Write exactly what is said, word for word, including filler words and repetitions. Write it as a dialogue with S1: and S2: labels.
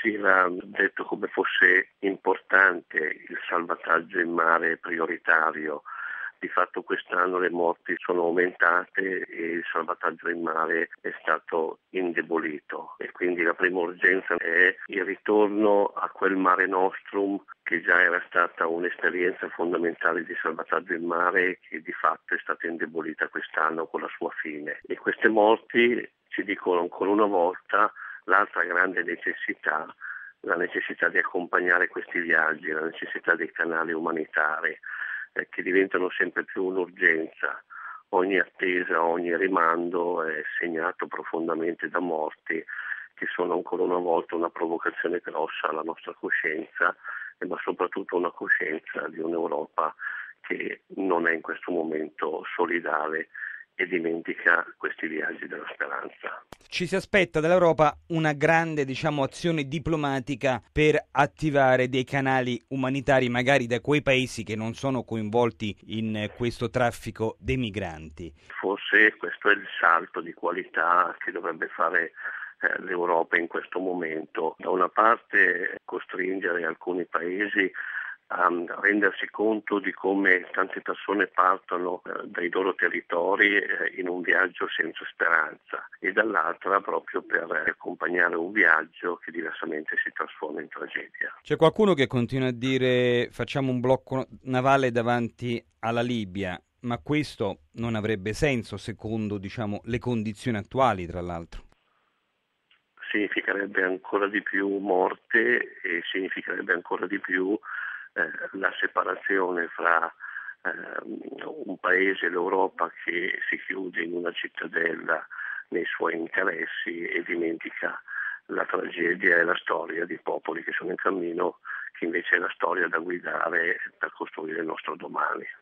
S1: si era detto come fosse importante il salvataggio in mare prioritario. Di fatto quest'anno le morti sono aumentate e il salvataggio in mare è stato indebolito e quindi la prima urgenza è il ritorno a quel Mare Nostrum che già era stata un'esperienza fondamentale di salvataggio in mare che di fatto è stata indebolita quest'anno con la sua fine. E queste morti ci dicono ancora una volta l'altra grande necessità, la necessità di accompagnare questi viaggi, la necessità dei canali umanitari eh, che diventano sempre più un'urgenza. Ogni attesa, ogni rimando è segnato profondamente da morti che sono ancora una volta una provocazione grossa alla nostra coscienza, eh, ma soprattutto una coscienza di un'Europa che non è in questo momento solidale e dimentica questi viaggi della speranza.
S2: Ci si aspetta dall'Europa una grande, diciamo, azione diplomatica per attivare dei canali umanitari magari da quei paesi che non sono coinvolti in questo traffico dei migranti.
S1: Forse questo è il salto di qualità che dovrebbe fare eh, l'Europa in questo momento. Da una parte costringere alcuni paesi a rendersi conto di come tante persone partono eh, dai loro territori eh, in un viaggio senza speranza e dall'altra proprio per accompagnare un viaggio che diversamente si trasforma in tragedia.
S2: C'è qualcuno che continua a dire facciamo un blocco navale davanti alla Libia, ma questo non avrebbe senso secondo, diciamo, le condizioni attuali, tra l'altro.
S1: Significherebbe ancora di più morte e significherebbe ancora di più Eh, la separazione fra eh, un paese, l'Europa, che si chiude in una cittadella nei suoi interessi e dimentica la tragedia e la storia di popoli che sono in cammino, che invece è la storia da guidare per costruire il nostro domani.